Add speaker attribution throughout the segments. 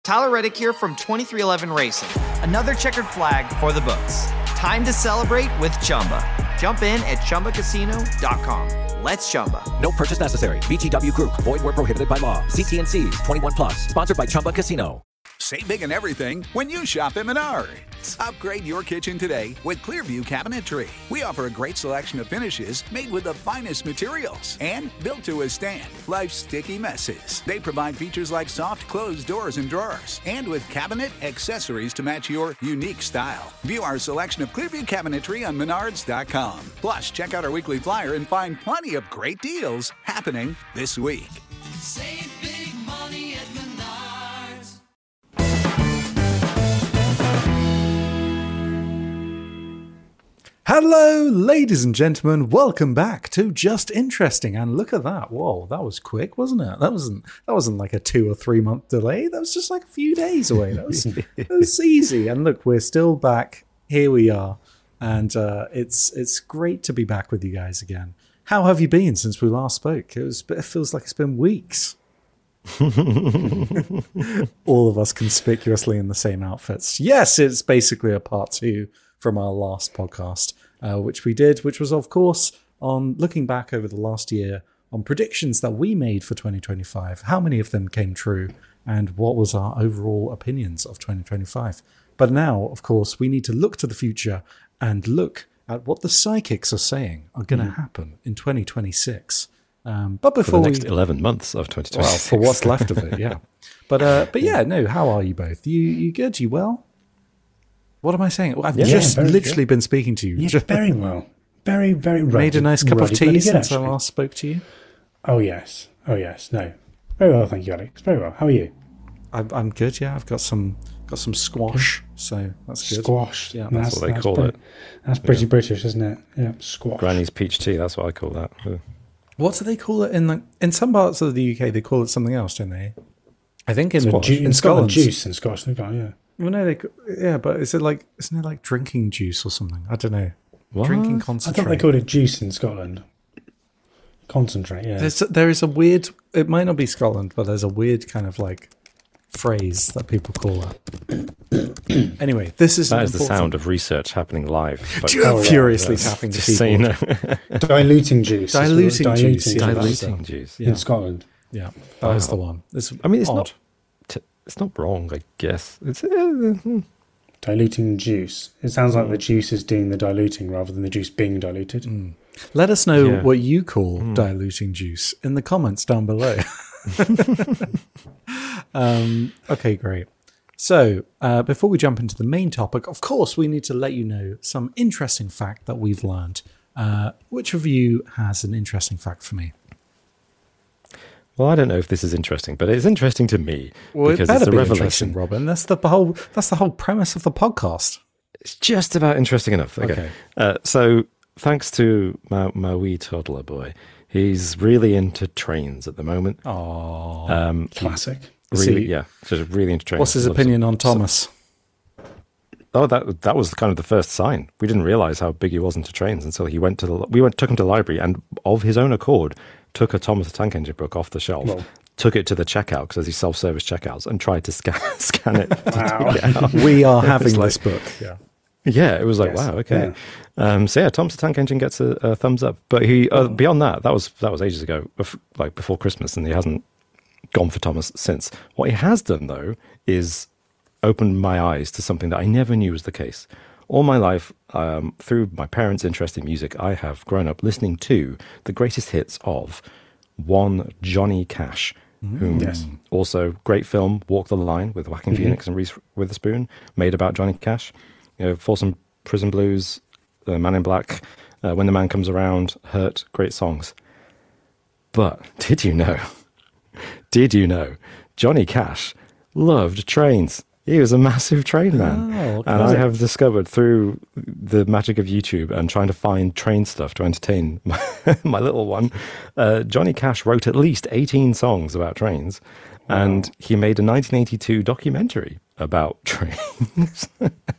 Speaker 1: Tyler Reddick here from 2311 Racing. Another checkered flag for the books. Time to celebrate with Chumba. Jump in at ChumbaCasino.com. Let's Chumba.
Speaker 2: No purchase necessary. VGW Group. Void where prohibited by law. See T&Cs. 21 plus. Sponsored by Chumba Casino.
Speaker 3: Save big on everything when you shop at Menards. Upgrade your kitchen today with Clearview Cabinetry. We offer a great selection of finishes made with the finest materials and built to withstand life's sticky messes. They provide features like soft closed doors and drawers, and with cabinet accessories to match your unique style. View our selection of Clearview Cabinetry on Menards.com. Plus, check out our weekly flyer and find plenty of great deals happening this week.
Speaker 4: Save big money at Menards.
Speaker 5: Hello, ladies and gentlemen. Welcome back to Just Interesting. And look at that. Whoa, that was quick, wasn't it? That wasn't like a 2 or 3 month delay. That was just like a few days away. That was easy. And look, we're still back. Here we are. And it's great to be back with you guys again. How have you been since we last spoke? It feels like it's been weeks. All of us conspicuously in the same outfits. Yes, it's basically a part 2 from our last podcast, which was, of course, on looking back over the last year on predictions that we made for 2025, how many of them came true, and what was our overall opinions of 2025. But now, of course, we need to look to the future and look at what the psychics are saying are going to happen in 2026. But before
Speaker 6: for the next 11 months of 2026.
Speaker 5: Well, for what's left of it, yeah. But yeah, no, how are you both? You good? You well? What am I saying? Well, I've just literally been speaking to you.
Speaker 7: Yeah, very well. Very, very well.
Speaker 5: Made a nice cup of tea since I last spoke to you.
Speaker 7: Oh, yes. No. Very well, thank you, Alex. Very well. How are you?
Speaker 5: I'm good, yeah. I've got some squash, so that's good.
Speaker 7: Squash.
Speaker 5: Yeah,
Speaker 6: that's what they call it.
Speaker 7: That's pretty British, isn't it? Yeah, squash.
Speaker 6: Granny's peach tea, that's what I call that.
Speaker 5: What do they call it in some parts of the UK? They call it something else, don't they? I think in Scotland,
Speaker 7: juice in Scotland, yeah.
Speaker 5: Well, no, but isn't it like drinking juice or something? I don't know.
Speaker 6: What?
Speaker 5: Drinking concentrate.
Speaker 7: I thought they called it juice in Scotland. Concentrate, yeah.
Speaker 5: There is a weird. It might not be Scotland, but there's a weird kind of like phrase that people call that. Anyway, this is
Speaker 6: the sound of research happening live.
Speaker 5: Furiously tapping the
Speaker 6: just
Speaker 5: keyboard.
Speaker 6: So you know.
Speaker 7: Diluting juice.
Speaker 5: Diluting juice
Speaker 7: in Scotland.
Speaker 5: Yeah, that is the one.
Speaker 6: It's odd. It's not wrong, I guess. It's
Speaker 7: diluting juice. It sounds like the juice is doing the diluting rather than the juice being diluted.
Speaker 5: Let us know what you call diluting juice in the comments down below. Okay, great. So before we jump into the main topic, of course, we need to let you know some interesting fact that we've learned. Which of you has an interesting fact for me?
Speaker 6: Well, I don't know if this is interesting, but it's interesting to me because
Speaker 5: it's
Speaker 6: a
Speaker 5: be
Speaker 6: revelation.
Speaker 5: Robin, that's the whole premise of the podcast.
Speaker 6: It's just about interesting enough. Okay. So thanks to my wee toddler boy, he's really into trains at the moment.
Speaker 5: Oh,
Speaker 7: classic.
Speaker 6: Really, just really into trains.
Speaker 5: What's his opinion on Thomas?
Speaker 6: That was kind of the first sign. We didn't realize how big he was into trains until he took him to the library and of his own accord took a Thomas the Tank Engine book off the shelf, took it to the checkout because there's these self-service checkouts and tried to scan it.
Speaker 5: Wow. We are having this book.
Speaker 6: Yeah, it was like, wow, okay. Yeah. Thomas the Tank Engine gets a thumbs up. But he beyond that was ages ago, like before Christmas, and he hasn't gone for Thomas since. What he has done, though, is opened my eyes to something that I never knew was the case. All my life, through my parents' interest in music, I have grown up listening to the greatest hits of one Johnny Cash, whom also great film, Walk the Line, with Joaquin Phoenix and Reese Witherspoon, made about Johnny Cash. Folsom Prison Blues, Man in Black, When the Man Comes Around, Hurt, great songs. But did you know, Johnny Cash loved trains. He was a massive train man. And I have discovered through the magic of YouTube and trying to find train stuff to entertain my little one, Johnny Cash wrote at least 18 songs about trains. Wow. And he made a 1982 documentary about trains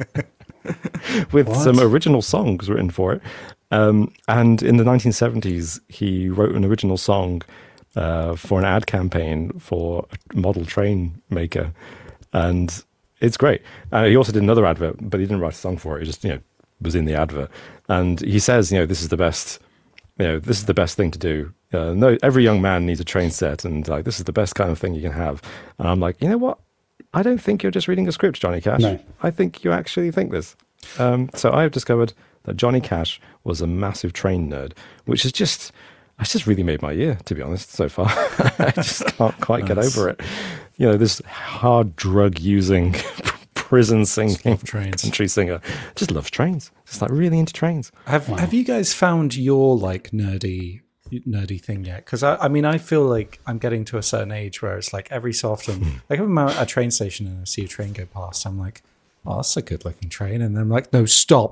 Speaker 6: with some original songs written for it. And in the 1970s, he wrote an original song for an ad campaign for a model train maker And it's great. He also did another advert, but he didn't write a song for it. He just, was in the advert. And he says, this is the best, this is the best thing to do. No, every young man needs a train set, and like this is the best kind of thing you can have. And I'm like, you know what? I don't think you're just reading a script, Johnny Cash.
Speaker 7: No.
Speaker 6: I think you actually think this. So I've discovered that Johnny Cash was a massive train nerd, which is just, it's just really made my year, to be honest, so far. I just can't quite get over it. This hard drug using, prison singing country singer just loves trains. Just like really into trains.
Speaker 5: Have you guys found your like nerdy thing yet? Because I feel like I'm getting to a certain age where it's like every so often, like if I'm at a train station and I see a train go past, I'm like, oh, that's a good looking train. And then I'm like, no, stop.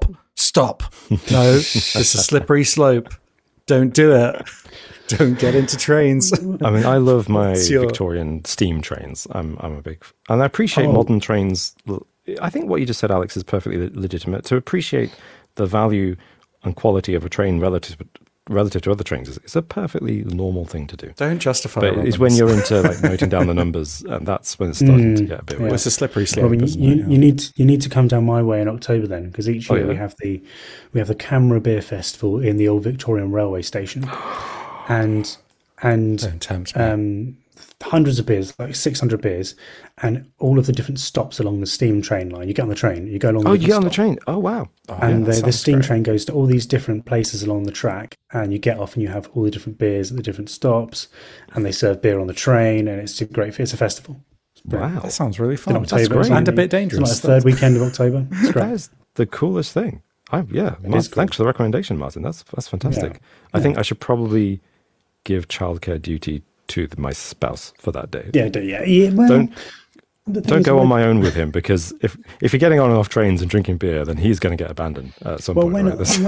Speaker 5: No, it's a slippery slope. Don't do it. Don't get into trains.
Speaker 6: I love my Victorian steam trains. I'm a big, and I appreciate modern trains. I think what you just said, Alex, is perfectly legitimate. To appreciate the value and quality of a train relative to other trains is a perfectly normal thing to do.
Speaker 5: Don't justify
Speaker 6: it. But it's when you're into like noting down the numbers, and that's when it's starting to get a bit weird.
Speaker 5: It's a slippery slope.
Speaker 7: You need to come down my way in October then, because each year we have the Camera Beer Festival in the old Victorian railway station, and
Speaker 5: don't tempt me.
Speaker 7: Hundreds of beers, like 600 beers, and all of the different stops along the steam train line. You get on the train, you go along.
Speaker 6: Oh, you get on the train. Oh, wow!
Speaker 7: And the steam train goes to all these different places along the track, and you get off and you have all the different beers at the different stops, and they serve beer on the train, and it's great. It's a festival.
Speaker 6: Wow,
Speaker 5: that sounds really fun.
Speaker 7: That's
Speaker 5: great. And a bit dangerous.
Speaker 7: It's like the third weekend of October. It's great.
Speaker 6: That is the coolest thing. Thanks for the recommendation, Martin. That's fantastic. Yeah. I think I should probably give childcare duty to my spouse for that day.
Speaker 7: Yeah. Well,
Speaker 6: don't go on my own with him, because if you're getting on and off trains and drinking beer, then he's going to get abandoned at some point.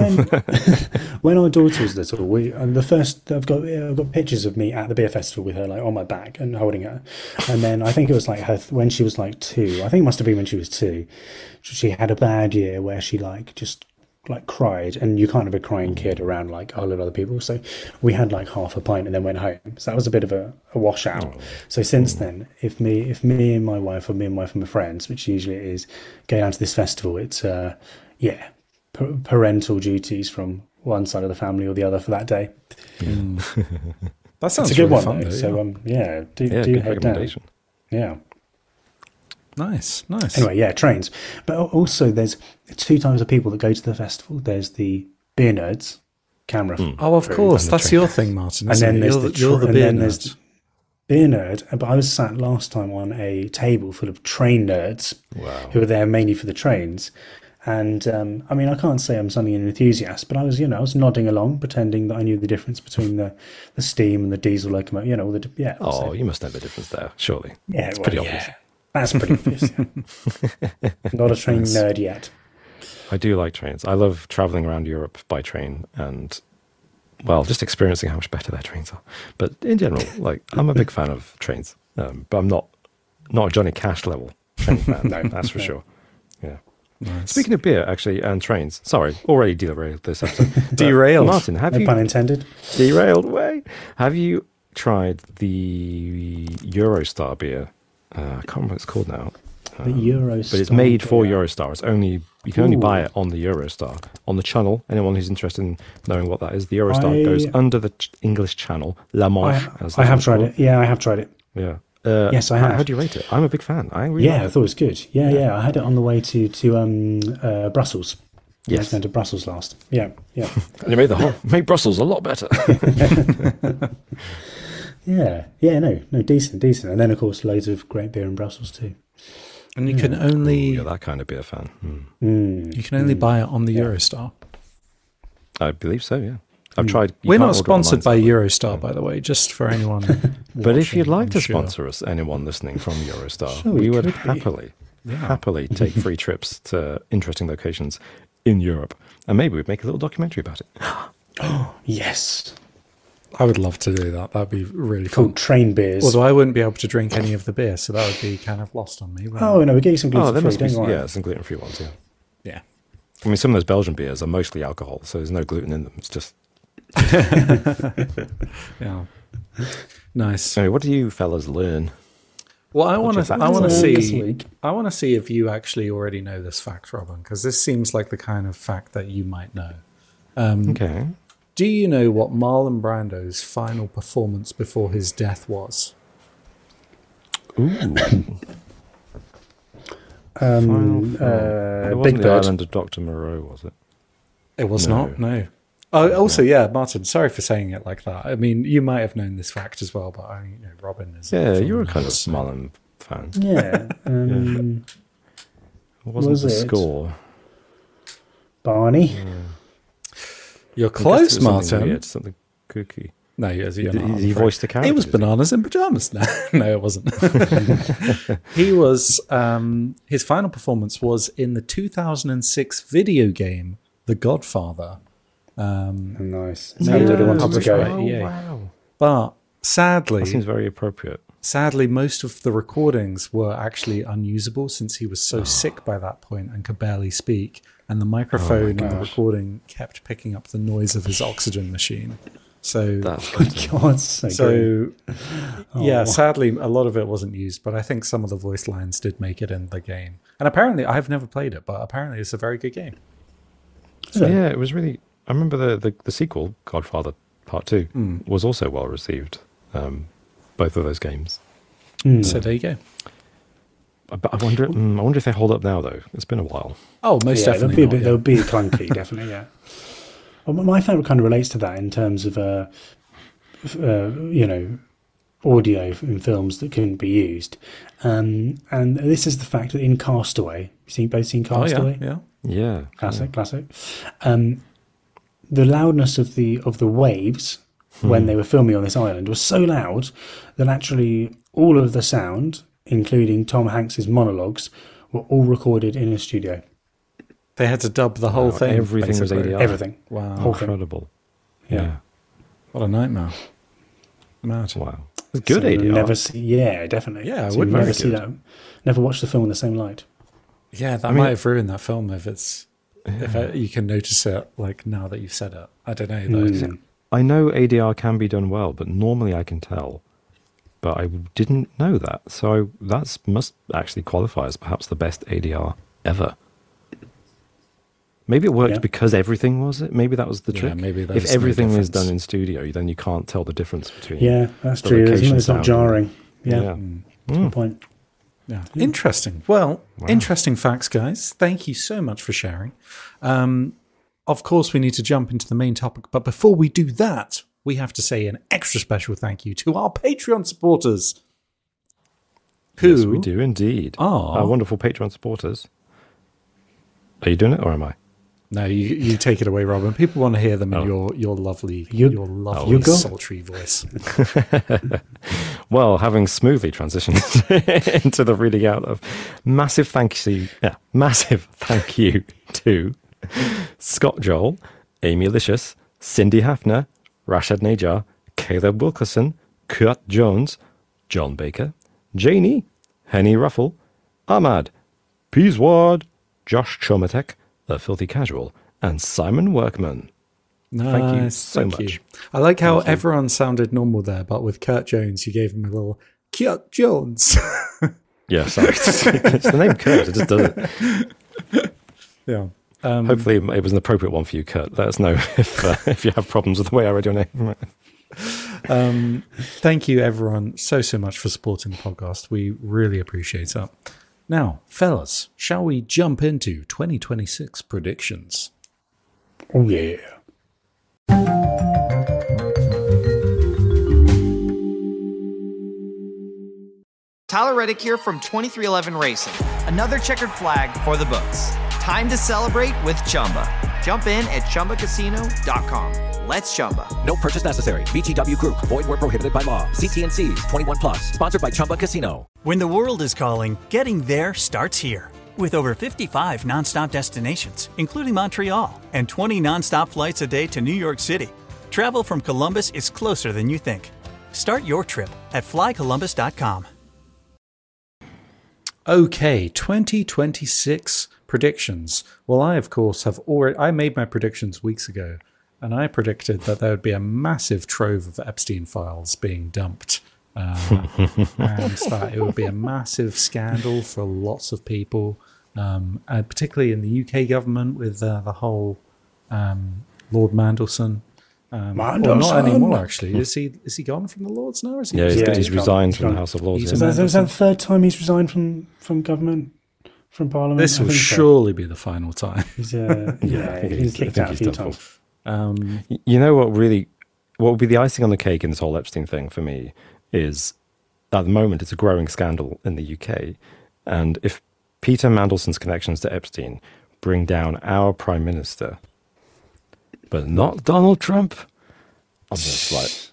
Speaker 7: When our daughter was little, I've got pictures of me at the beer festival with her, like on my back and holding her. And then I think it was like when she was like 2. I think it must have been when she was 2. She had a bad year where she just cried, and you can't have a crying kid around like a lot of other people, so we had like half a pint and then went home. So that was a bit of a washout. So since then, if me and my wife, or me and my wife and my friends, which usually it is, go down to this festival, it's parental duties from one side of the family or the other for that day.
Speaker 5: That sounds
Speaker 7: it's a good
Speaker 5: really
Speaker 7: one
Speaker 5: fun,
Speaker 7: though.
Speaker 5: So
Speaker 7: do head down. Yeah.
Speaker 5: Nice.
Speaker 7: Anyway, trains. But also there's 2 types of people that go to the festival. There's the beer nerds, camera.
Speaker 5: Oh, of course. That's your thing, Martin.
Speaker 7: And then
Speaker 5: you're the beer nerd.
Speaker 7: Beer nerd. But I was sat last time on a table full of train nerds who were there mainly for the trains. And I can't say I'm suddenly an enthusiast, but I was nodding along, pretending that I knew the difference between the steam and the diesel locomotive.
Speaker 6: You must know the difference there, surely.
Speaker 7: Yeah,
Speaker 6: it's pretty obvious.
Speaker 7: That's pretty obvious. Yeah. Not a train nerd yet.
Speaker 6: I do like trains. I love traveling around Europe by train and, just experiencing how much better their trains are. But in general, I'm a big fan of trains. But I'm not a Johnny Cash level train fan. No, that's for sure. Yeah. Nice. Speaking of beer, actually, and trains. Sorry, already derailed this episode.
Speaker 5: Derailed.
Speaker 6: Martin,
Speaker 7: no pun intended.
Speaker 6: Derailed way. Have you tried the Eurostar beer? I can't remember what it's called now.
Speaker 7: The Eurostar.
Speaker 6: But it's made for Eurostar. You can only buy it on the Eurostar. On the Channel, anyone who's interested in knowing what that is, the Eurostar goes under the English Channel, La Manche.
Speaker 7: I have tried it. Yeah, I have tried it.
Speaker 6: Yeah.
Speaker 7: Yes, I have.
Speaker 6: How do you rate it? I'm a big fan. I
Speaker 7: thought it was good. Yeah. I had it on the way to Brussels.
Speaker 6: Yes.
Speaker 7: I was going to Brussels last. Yeah.
Speaker 6: And you made Brussels a lot better.
Speaker 7: Yeah, no, decent. And then, of course, loads of great beer in Brussels too.
Speaker 5: And you can only...
Speaker 6: you're that kind of beer fan.
Speaker 5: You can only buy it on the Eurostar.
Speaker 6: I believe so, yeah. I've tried...
Speaker 5: We're not sponsored by Eurostar, by the way, just for anyone
Speaker 6: But if you'd like to sponsor us, anyone listening from Eurostar, we would happily take free trips to interesting locations in Europe. And maybe we'd make a little documentary about it.
Speaker 7: Oh, yes.
Speaker 5: I would love to do that. That'd be really fun.
Speaker 7: Called Train Beers.
Speaker 5: Although I wouldn't be able to drink any of the beer, so that would be kind of lost on me.
Speaker 7: No, we get you some gluten-free.
Speaker 6: There must be some gluten-free ones,
Speaker 5: Yeah.
Speaker 6: I mean, some of those Belgian beers are mostly alcohol, so there's no gluten in them. It's just...
Speaker 5: Yeah. Nice.
Speaker 6: Anyway, what do you fellas learn?
Speaker 5: Well, I want to
Speaker 7: This
Speaker 5: see.
Speaker 7: week.
Speaker 5: I want to see if you actually already know this fact, Robin, because this seems like the kind of fact that you might know.
Speaker 6: Okay.
Speaker 5: Do you know what Marlon Brando's final performance before his death was?
Speaker 6: Ooh.
Speaker 7: Big
Speaker 6: It wasn't the
Speaker 7: Bird.
Speaker 6: Island of Dr. Moreau, was it?
Speaker 5: It was
Speaker 6: No.
Speaker 5: not. No. Oh, also, yeah, Martin. Sorry for saying it like that. I mean, you might have known this fact as well, but Robin is.
Speaker 6: Yeah,
Speaker 5: from
Speaker 6: you were
Speaker 5: the
Speaker 6: kind of
Speaker 5: North,
Speaker 6: Marlon fan.
Speaker 7: Yeah.
Speaker 6: Wasn't
Speaker 7: Was
Speaker 6: the
Speaker 7: it?
Speaker 6: score?
Speaker 7: Barney.
Speaker 5: You're
Speaker 6: I guess
Speaker 5: close,
Speaker 6: it was something
Speaker 5: Martin.
Speaker 6: weird, something kooky.
Speaker 5: No, you're not.
Speaker 6: Did
Speaker 5: I'm
Speaker 6: he
Speaker 5: afraid.
Speaker 6: voice the character?
Speaker 5: It was
Speaker 6: did he?
Speaker 5: Bananas in Pajamas. No, no, it wasn't. He was. His final performance was in the 2006 video game The Godfather.
Speaker 7: Nice.
Speaker 5: Yeah,
Speaker 7: How did he want to
Speaker 5: published
Speaker 7: go?
Speaker 5: by EA.
Speaker 6: wow.
Speaker 5: But sadly,
Speaker 6: That seems very appropriate.
Speaker 5: most of the recordings were actually unusable since he was so sick by that point and could barely speak. And the microphone in the recording kept picking up the noise of his oxygen machine. So,
Speaker 6: That's
Speaker 7: God, so
Speaker 5: yeah, sadly, a lot of it wasn't used, but I think some of the voice lines did make it in the game. And apparently, I've never played it, but apparently it's a very good game.
Speaker 6: yeah, it was really. I remember the sequel, Godfather Part 2, was also well received. Both of those games.
Speaker 5: So there you go.
Speaker 6: But I wonder if they hold up now, though. It's been a while.
Speaker 5: Oh, most
Speaker 7: yeah,
Speaker 5: definitely.
Speaker 7: they'll be clunky, definitely. Yeah. Well, my favourite kind of relates to that in terms of audio in films that couldn't be used, and this is the fact that in Castaway, both seen
Speaker 5: Oh,
Speaker 7: Castaway?
Speaker 5: yeah.
Speaker 6: Yeah.
Speaker 7: Classic. The loudness of the waves when they were filming on this island was so loud that actually all of the sound, including Tom Hanks's monologues, were all recorded in a studio.
Speaker 5: They had to dub the whole thing.
Speaker 6: Everything was
Speaker 5: basically.
Speaker 6: ADR.
Speaker 7: Everything.
Speaker 5: Wow.
Speaker 7: Whole thing.
Speaker 6: Incredible.
Speaker 7: Yeah.
Speaker 5: What a nightmare. Mad.
Speaker 6: Wow. It's good
Speaker 7: So you'll
Speaker 6: ADR.
Speaker 7: never see, yeah, definitely.
Speaker 5: Yeah, I
Speaker 7: so
Speaker 5: would
Speaker 7: you'll never
Speaker 5: very
Speaker 7: see
Speaker 5: good.
Speaker 7: that. Never watch the film in the same light.
Speaker 5: Yeah, that might have ruined that film if you can notice it like now that you've said it. I don't know though.
Speaker 6: I know ADR can be done well, but normally I can tell. But I didn't know that. So that must actually qualify as perhaps the best ADR ever. Maybe it worked
Speaker 7: Yeah.
Speaker 6: because everything was it. Maybe that was the
Speaker 5: Yeah,
Speaker 6: trick.
Speaker 5: maybe
Speaker 6: if
Speaker 5: there's no
Speaker 6: everything is
Speaker 5: difference.
Speaker 6: done in studio, then you can't tell the difference between.
Speaker 7: Yeah, that's
Speaker 6: the
Speaker 7: true.
Speaker 6: location
Speaker 7: It's not
Speaker 6: sound.
Speaker 7: jarring. Yeah,
Speaker 6: Yeah.
Speaker 7: good point.
Speaker 5: Yeah. Interesting. Well, interesting facts, guys. Thank you so much for sharing. Of course, we need to jump into the main topic, but before we do that, we have to say an extra special thank you to our Patreon supporters. Who
Speaker 6: Yes, we do indeed.
Speaker 5: are-
Speaker 6: Our wonderful Patreon supporters. Are you doing it or am I?
Speaker 5: No, you take it away, Robin. People want to hear them in your lovely, your lovely
Speaker 7: you go.
Speaker 5: sultry voice.
Speaker 6: Well, having smoothly transitioned into the reading out of massive thank you to Scott Joel, Amy Licious, Cindy Hafner, Rashad Najar, Caleb Wilkerson, Kurt Jones, John Baker, Janie, Henny Ruffle, Ahmad, Peaswad, Josh Chomatek, The Filthy Casual, and Simon Workman. Thank you so much.
Speaker 5: I like how everyone sounded normal there, but with Kurt Jones, you gave him a little Kurt Jones.
Speaker 6: Yeah, sorry. It's the name Kurt, it just does it.
Speaker 5: Yeah.
Speaker 6: Hopefully it was an appropriate one for you, Kurt. Let us know if you have problems with the way I read your name.
Speaker 5: Thank you, everyone, so much for supporting the podcast. We really appreciate it. Now, fellas, shall we jump into 2026 predictions?
Speaker 7: Oh yeah.
Speaker 1: Tyler Reddick here from 2311 Racing. Another checkered flag for the books. Time to celebrate with Chumba. Jump in at ChumbaCasino.com. Let's Chumba.
Speaker 2: No purchase necessary. VGW Group. Void where prohibited by law. CTNCs. 21 plus. Sponsored by Chumba Casino.
Speaker 8: When the world is calling, getting there starts here. With over 55 nonstop destinations, including Montreal, and 20 nonstop flights a day to New York City, travel from Columbus is closer than you think. Start your trip at flycolumbus.com.
Speaker 5: Okay, 2026 predictions. Well, I, of course, I made my predictions weeks ago, and I predicted that there would be a massive trove of Epstein files being dumped and that it would be a massive scandal for lots of people, and particularly in the UK government with the whole Lord Mandelson. Or not anymore, actually. Is he gone from the Lords now? Or is he
Speaker 6: he's resigned from the House of Lords.
Speaker 7: Is that the third time he's resigned from government, from Parliament?
Speaker 5: This will surely be the final time.
Speaker 7: He's kicked out a few times.
Speaker 6: You know what would be the icing on the cake in this whole Epstein thing for me is, at the moment, it's a growing scandal in the UK. And if Peter Mandelson's connections to Epstein bring down our Prime Minister, but not Donald Trump, I'm just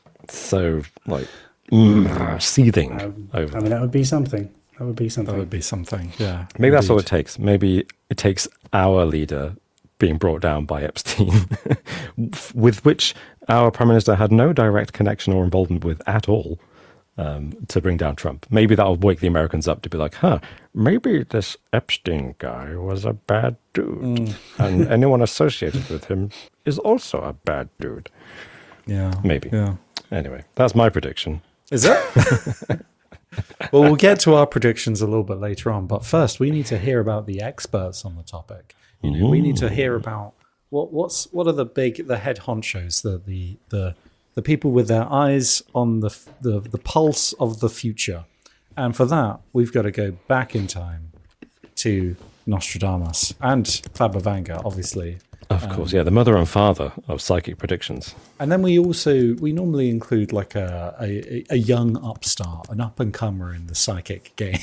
Speaker 6: seething over.
Speaker 7: I mean, that would be something.
Speaker 5: Yeah.
Speaker 6: Maybe that's all it takes. Maybe it takes our leader being brought down by Epstein, with which our Prime Minister had no direct connection or involvement with at all, to bring down Trump. Maybe that'll wake the Americans up to be like, maybe this Epstein guy was a bad dude, and anyone associated with him is also a bad dude.
Speaker 5: Yeah.
Speaker 6: Maybe.
Speaker 5: Yeah.
Speaker 6: Anyway, that's my prediction.
Speaker 5: Is it? Well, we'll get to our predictions a little bit later on, but first we need to hear about the experts on the topic. We need to hear about what are the head honchos, the people with their eyes on the pulse of the future. And for that, we've got to go back in time to Nostradamus and Faber Wenger, obviously.
Speaker 6: Of course, the mother and father of psychic predictions.
Speaker 5: And then we normally include like a young upstart, an up-and-comer in the psychic game.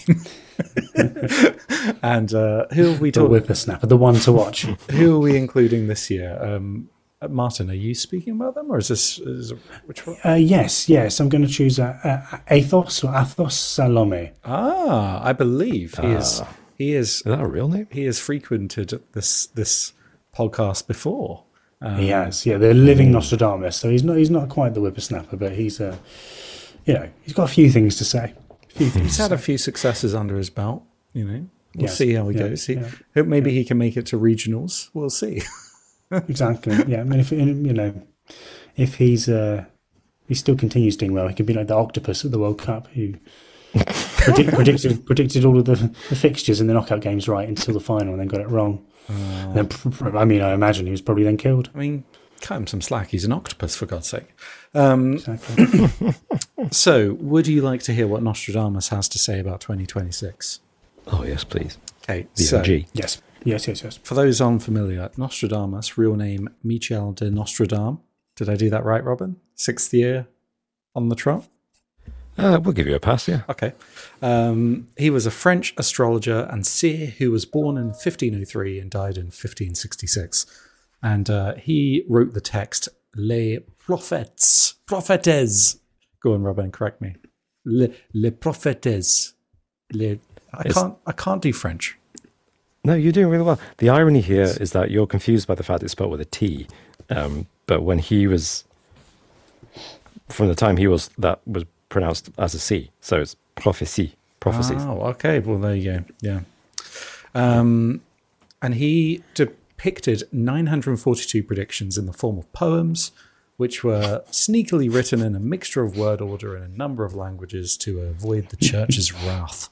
Speaker 5: And who have we
Speaker 7: The
Speaker 5: talked?
Speaker 7: whippersnapper, the one to watch.
Speaker 5: Who are we including this year? Martin, are you speaking about them, or which one?
Speaker 7: Yes. I'm going to choose Athos Salome.
Speaker 5: I believe he is.
Speaker 6: Is that a real name?
Speaker 5: He has frequented this podcast before.
Speaker 7: He has, the living Nostradamus. So he's not quite the whippersnapper, but he's he's got a few things to say.
Speaker 5: He's had a few successes under his belt. We'll see how he goes. Maybe he can make it to regionals. We'll see.
Speaker 7: Exactly. Yeah. I mean, if he still continues doing well, he could be like the octopus at the World Cup who predicted all of the fixtures in the knockout games right until the final and then got it wrong. Then, I imagine he was probably then killed.
Speaker 5: I mean, cut him some slack. He's an octopus, for God's sake.
Speaker 7: Exactly.
Speaker 5: So, would you like to hear what Nostradamus has to say about 2026?
Speaker 6: Oh, yes, please.
Speaker 5: Okay,
Speaker 6: The OG.
Speaker 7: Yes.
Speaker 5: For those unfamiliar, Nostradamus, real name Michel de Nostradam. Did I do that right, Robin? 6th year on the trot?
Speaker 6: We'll give you a pass, yeah.
Speaker 5: Okay. He was a French astrologer and seer who was born in 1503 and died in 1566. And he wrote the text Les Prophéties. Go on, Robin, correct me. Les Prophéties. I can't do French.
Speaker 6: No, you're doing really well. The irony here is that you're confused by the fact it's spelled with a T. But when he was, from the time he was, that was pronounced as a C. So it's prophecies.
Speaker 5: Oh, okay. Well, there you go. Yeah. And he depicted 942 predictions in the form of poems, which were sneakily written in a mixture of word order in a number of languages to avoid the church's wrath.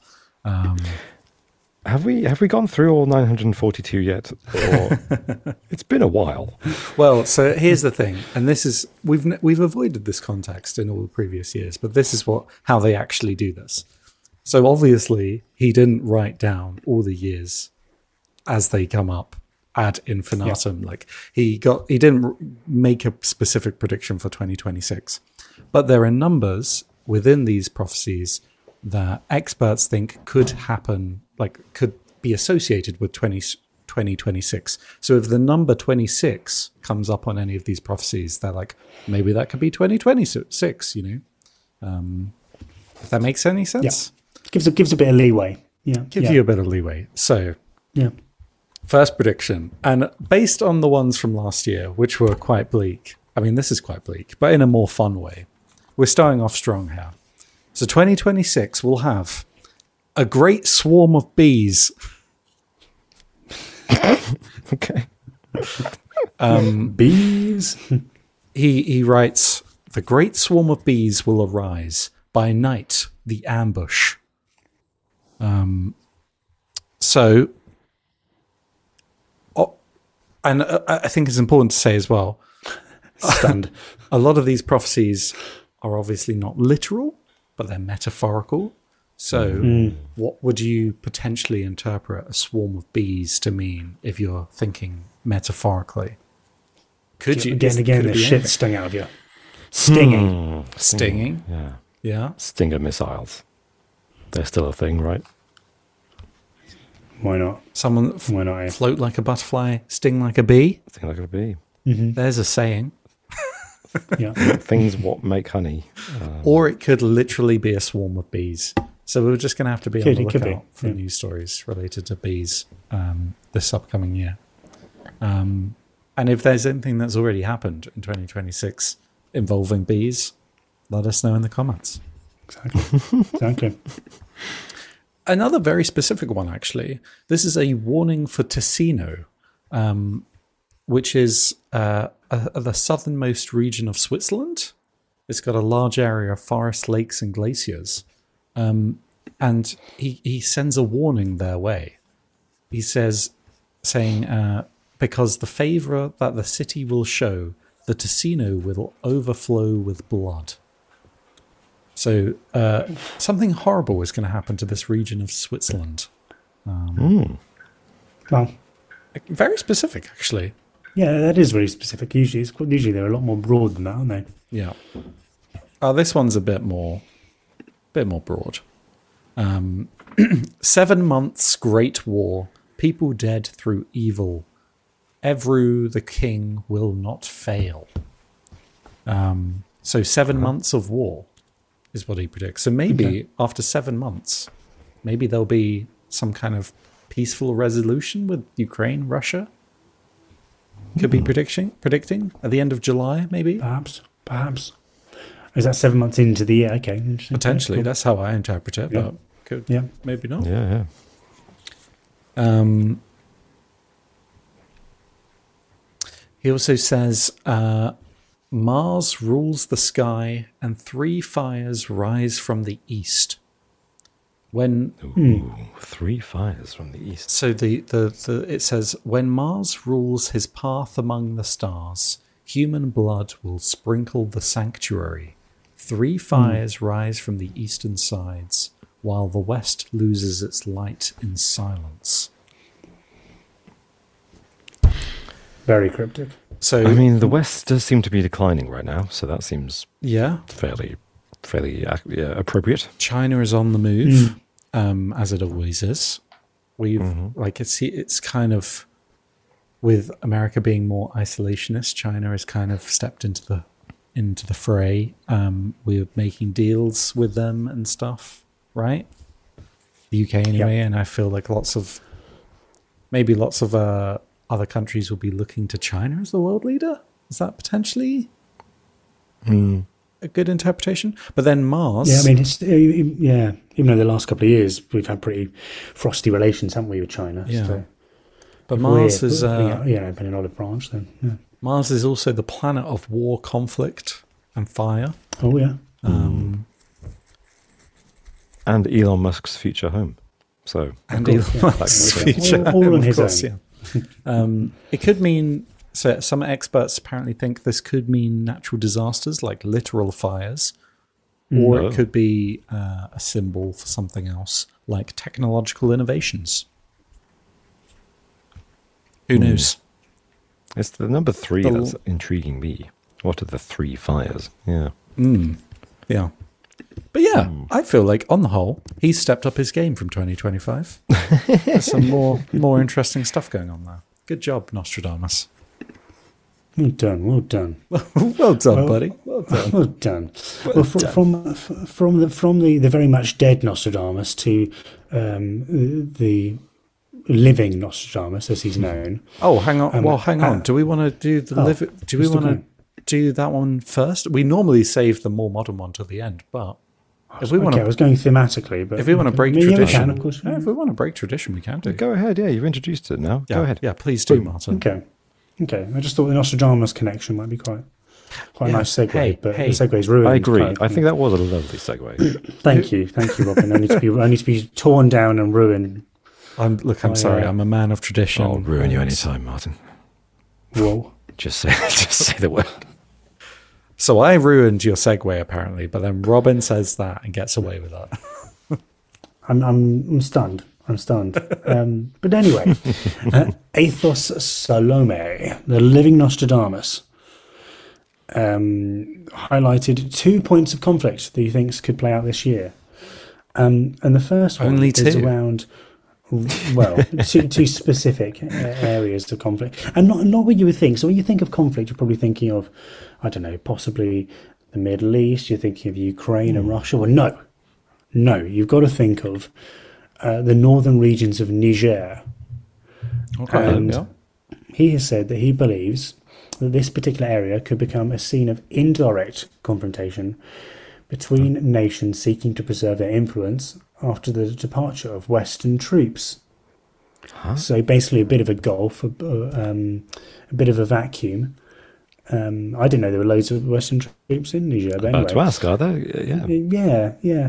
Speaker 6: Have we gone through all 942 yet? Or it's been a while.
Speaker 5: Well, so here's the thing, and this is we've avoided this context in all the previous years, but this is how they actually do this. So obviously, he didn't write down all the years as they come up ad infinitum. Yeah. Like he didn't make a specific prediction for 2026, but there are numbers within these prophecies that experts think could happen, like could be associated with 2026. So if the number 26 comes up on any of these prophecies, they're like, maybe that could be 2026, if that makes any sense.
Speaker 7: Yeah. Gives a bit of leeway. Yeah.
Speaker 5: Gives you a bit of leeway. So first prediction, and based on the ones from last year, which were quite bleak. I mean, this is quite bleak, but in a more fun way. We're starting off strong here. So 2026 will have a great swarm of bees.
Speaker 6: Okay.
Speaker 7: Bees.
Speaker 5: He writes, the great swarm of bees will arise, by night, the ambush. And I think it's important to say as well, a lot of these prophecies are obviously not literal, but they're metaphorical. So what would you potentially interpret a swarm of bees to mean if you're thinking metaphorically? Could you
Speaker 7: again the shit stung out of you? Stinging.
Speaker 5: Yeah.
Speaker 6: Stinger missiles. They're still a thing, right?
Speaker 7: Why not?
Speaker 5: Someone
Speaker 7: Why not?
Speaker 5: float like a butterfly, sting like a bee.
Speaker 6: Sting like a bee.
Speaker 5: There's a saying.
Speaker 7: Yeah.
Speaker 6: Things what make honey.
Speaker 5: Or it could literally be a swarm of bees. So we're just going to have to be on the
Speaker 7: Could be.
Speaker 5: lookout for news stories related to bees this upcoming year. And if there's anything that's already happened in 2026 involving bees, let us know in the comments.
Speaker 7: Exactly.
Speaker 5: Another very specific one, actually. This is a warning for Ticino, which is the southernmost region of Switzerland. It's got a large area of forest, lakes, and glaciers. And he sends a warning their way. He saying, because the favour that the city will show, the Ticino will overflow with blood. So something horrible is going to happen to this region of Switzerland.
Speaker 7: Well,
Speaker 5: very specific, actually.
Speaker 7: yeah, that is very specific. Usually they're a lot more broad than that, aren't they?
Speaker 5: Yeah. This one's a bit more broad. 7 months great war, people dead through evil. Evru the king will not fail. So 7 months of war is what he predicts. So maybe after 7 months, maybe there'll be some kind of peaceful resolution with Ukraine, Russia. Could be predicting at the end of July, maybe.
Speaker 7: Perhaps. Is that 7 months into the year? Okay, interesting.
Speaker 5: Potentially, that's how I interpret it.
Speaker 7: Yeah.
Speaker 5: But
Speaker 7: Yeah.
Speaker 5: maybe not.
Speaker 6: Yeah.
Speaker 5: He also says, Mars rules the sky and 3 fires rise from the east. When
Speaker 6: 3 fires from the east.
Speaker 5: so it says, when Mars rules his path among the stars, human blood will sprinkle the sanctuary. 3 fires rise from the eastern sides, while the west loses its light in silence.
Speaker 7: Very cryptic.
Speaker 5: So
Speaker 6: I mean, the west does seem to be declining right now, so that seems
Speaker 5: yeah,
Speaker 6: fairly appropriate.
Speaker 5: China is on the move, as it always is. We've it's kind of, with America being more isolationist, China has kind of stepped into the fray. We're making deals with them and stuff, right? The UK anyway, and I feel like lots of other countries will be looking to China as the world leader. Is that potentially a good interpretation? But then Mars...
Speaker 7: Yeah, I mean, even though the last couple of years we've had pretty frosty relations, haven't we, with China?
Speaker 5: Yeah.
Speaker 7: So
Speaker 5: but Mars is...
Speaker 7: been an olive branch then. Yeah.
Speaker 5: Mars is also the planet of war, conflict, and fire.
Speaker 7: Oh, yeah.
Speaker 6: And Elon Musk's future home. So,
Speaker 5: And
Speaker 7: course,
Speaker 5: Elon Musk's future.
Speaker 7: All on
Speaker 5: of
Speaker 7: his
Speaker 5: course,
Speaker 7: own.
Speaker 5: yeah. It could mean... So some experts apparently think this could mean natural disasters like literal fires, or it could be a symbol for something else like technological innovations. Who knows?
Speaker 6: it's the number 3 that's intriguing me. What are the 3 fires? Yeah.
Speaker 5: Yeah. But yeah, I feel like on the whole, he's stepped up his game from 2025. There's some more interesting stuff going on there. Good job, Nostradamus.
Speaker 7: Well done.
Speaker 5: Well done, buddy.
Speaker 7: Well done. From the very much dead Nostradamus to the living Nostradamus, as he's known.
Speaker 5: Oh, hang on. Hang on. Do we want to do the Do we want to do that one first? We normally save the more modern one till the end, but if we want
Speaker 7: I was going thematically, but
Speaker 5: if we want to break
Speaker 7: yeah,
Speaker 5: tradition,
Speaker 7: we can, of course.
Speaker 5: if we want to break tradition, we can do.
Speaker 6: Go ahead. Yeah, you've introduced it now.
Speaker 5: Yeah,
Speaker 6: Go ahead.
Speaker 5: Yeah, please do, Martin.
Speaker 7: Okay. I just thought the Nostradamus connection might be quite Quite a nice segue, but
Speaker 5: hey.
Speaker 7: the segue's ruined.
Speaker 6: I agree.
Speaker 7: Kind of.
Speaker 6: I think that was a lovely segue.
Speaker 7: Thank you, Robin. I need to be torn down and ruined.
Speaker 5: I'm sorry. I'm a man of tradition.
Speaker 6: I'll ruin you anytime, Martin.
Speaker 7: Whoa.
Speaker 6: Just say the word.
Speaker 5: So I ruined your segue apparently, but then Robin says that and gets away with that.
Speaker 7: I'm stunned. But anyway, Athos Salome, the living Nostradamus, highlighted 2 points of conflict that he thinks could play out this year. And the first one
Speaker 5: Only
Speaker 7: is
Speaker 5: two?
Speaker 7: around, two specific areas of conflict. And not what you would think. So when you think of conflict, you're probably thinking of, I don't know, possibly the Middle East. You're thinking of Ukraine and Russia. Well, no, you've got to think of the northern regions of Niger.
Speaker 5: Okay.
Speaker 7: And he has said that he believes that this particular area could become a scene of indirect confrontation between nations seeking to preserve their influence after the departure of Western troops. So basically a bit of a gulf, a bit of a vacuum. I didn't know there were loads of Western troops in Niger. But
Speaker 6: About to
Speaker 7: anyway.
Speaker 6: ask, are there?
Speaker 7: Yeah.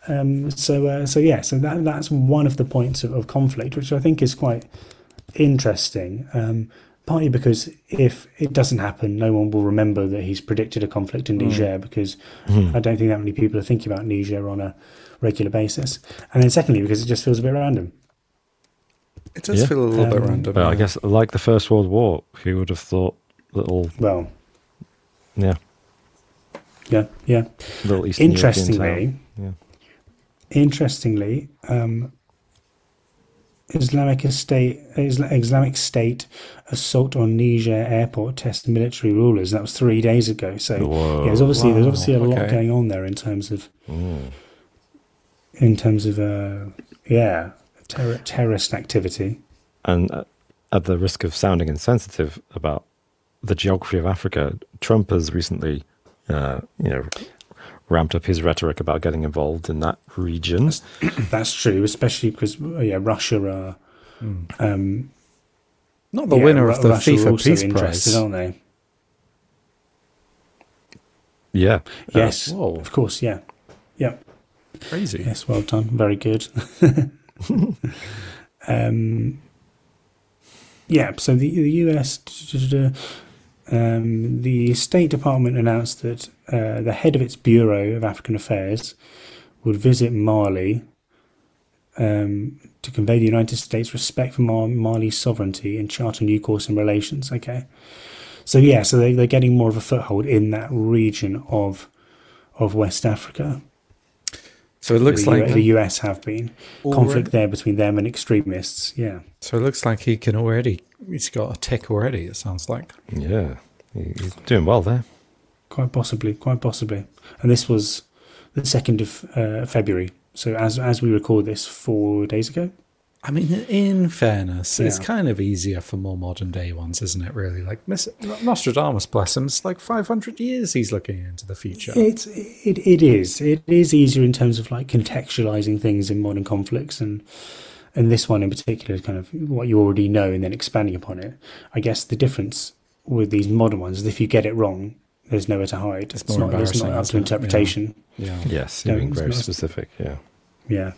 Speaker 7: So that's one of the points of conflict, which I think is quite interesting. Partly because if it doesn't happen, no one will remember that he's predicted a conflict in Niger, because I don't think that many people are thinking about Niger on a regular basis. And then secondly, because it just feels a bit random.
Speaker 5: It does feel a little bit random.
Speaker 6: Well, I guess like the First World War, who would have thought little...
Speaker 7: Well,
Speaker 6: Yeah. Little Eastern European town.
Speaker 7: Interestingly, Islamic State assault on Niger airport tested military rulers. That was 3 days ago. So there's obviously a lot going on there in terms of terrorist activity.
Speaker 6: And at the risk of sounding insensitive about the geography of Africa, Trump has recently, ramped up his rhetoric about getting involved in that region.
Speaker 7: That's true, especially because Russia are
Speaker 5: not the winner of the
Speaker 7: Russia are
Speaker 5: FIFA
Speaker 7: also
Speaker 5: Peace
Speaker 7: interested,
Speaker 5: Prize.
Speaker 7: aren't they?
Speaker 6: Yeah.
Speaker 7: Yes,
Speaker 5: whoa.
Speaker 7: of course. Yeah.
Speaker 5: Crazy.
Speaker 7: Yes, well done. Very good. So the US, the State Department announced that the head of its Bureau of African Affairs would visit Mali to convey the United States' respect for Mali's sovereignty and chart a new course in relations. Okay. So they're getting more of a foothold in that region of West Africa.
Speaker 5: So it looks like
Speaker 7: the US have been conflict there between them and extremists. Yeah.
Speaker 5: So it looks like he's got a tick already, it sounds like.
Speaker 6: Yeah. He's doing well there.
Speaker 7: Quite possibly. And this was the 2nd of February. So as we record this 4 days ago.
Speaker 5: I mean, in fairness, it's kind of easier for more modern day ones, isn't it, really? Like Nostradamus, bless him, it's like 500 years he's looking into the future.
Speaker 7: It is. It is easier in terms of like contextualizing things in modern conflicts, and this one in particular is kind of what you already know and then expanding upon it. I guess the difference with these modern ones is if you get it wrong, there's nowhere to hide. It's
Speaker 5: more
Speaker 7: not
Speaker 5: embarrassing,
Speaker 7: up to interpretation.
Speaker 5: Yeah.
Speaker 6: Yes, you're being very specific,
Speaker 7: Yeah.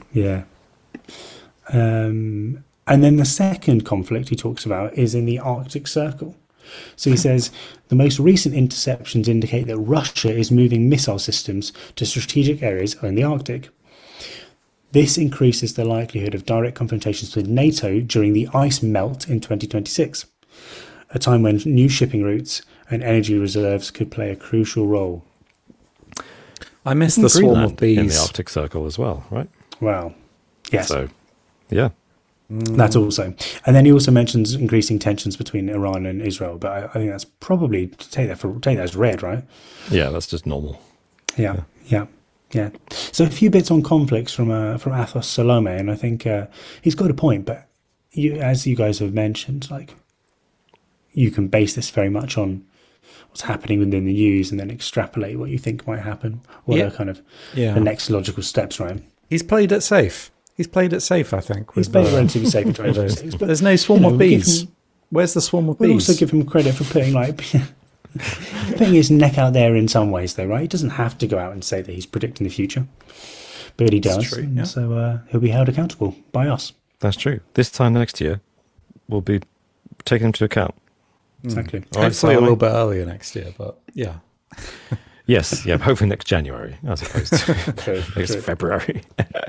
Speaker 7: And then the second conflict he talks about is in the Arctic Circle. So he says the most recent interceptions indicate that Russia is moving missile systems to strategic areas in the Arctic. This increases the likelihood of direct confrontations with NATO during the ice melt in 2026, a time when new shipping routes and energy reserves could play a crucial role.
Speaker 5: I miss the swarm of bees.
Speaker 6: In the Arctic Circle as well, right?
Speaker 7: Wow. Yes.
Speaker 6: So, yeah.
Speaker 7: That's also. And then he also mentions increasing tensions between Iran and Israel, but I think that's probably, take that as read, right?
Speaker 6: Yeah, that's just normal.
Speaker 7: Yeah. So a few bits on conflicts from Athos Salome, and I think he's got a point, but as you guys have mentioned, like, you can base this very much on what's happening within the news and then extrapolate what you think might happen. What are kind of the next logical steps, right?
Speaker 5: He's played it safe. I think.
Speaker 7: He's played it relatively safe in 2026. But
Speaker 5: there's no swarm of bees. Where's the swarm of bees?
Speaker 7: We'll also give him credit for putting putting his neck out there in some ways, though, right? He doesn't have to go out and say that he's predicting the future, but he does.
Speaker 5: true, yeah.
Speaker 7: So he'll be held accountable by us.
Speaker 6: That's true. This time next year, we'll be taken into account.
Speaker 7: Exactly.
Speaker 6: All right,
Speaker 5: Hopefully a
Speaker 6: Sally?
Speaker 5: little bit earlier next year, but yeah.
Speaker 6: Yes, yeah, hopefully next January as opposed to next
Speaker 7: True.
Speaker 6: February.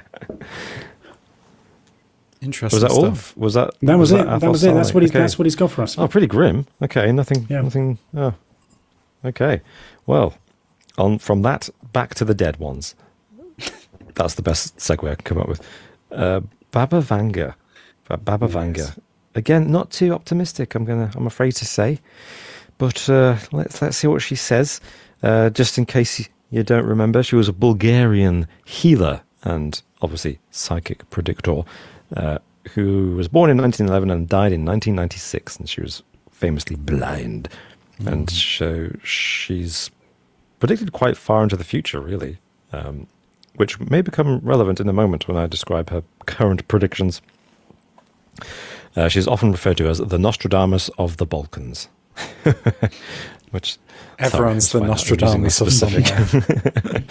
Speaker 5: Interesting
Speaker 6: Was that all?
Speaker 5: stuff.
Speaker 6: Was that?
Speaker 7: That was it.
Speaker 6: Athos
Speaker 7: That was it. That's
Speaker 6: Sally?
Speaker 7: what he's.
Speaker 6: Okay.
Speaker 7: That's what he's got for us.
Speaker 6: Oh, pretty grim. Okay, nothing.
Speaker 7: Yeah.
Speaker 6: Nothing. Oh, okay. Well, on from that back to the dead ones. That's the best segue I can come up with. Baba Vanga. Baba Vanga. Again, not too optimistic. I'm afraid to say, but let's see what she says. Just in case you don't remember, she was a Bulgarian healer and obviously psychic predictor, who was born in 1911 and died in 1996, and she was famously blind. And so she's predicted quite far into the future, really, which may become relevant in a moment when I describe her current predictions. She's often referred to as the Nostradamus of the Balkans. Which
Speaker 5: Everyone's
Speaker 6: sorry,
Speaker 5: the
Speaker 6: it's fine, I'm
Speaker 5: Nostradamus of
Speaker 6: using
Speaker 5: somewhere.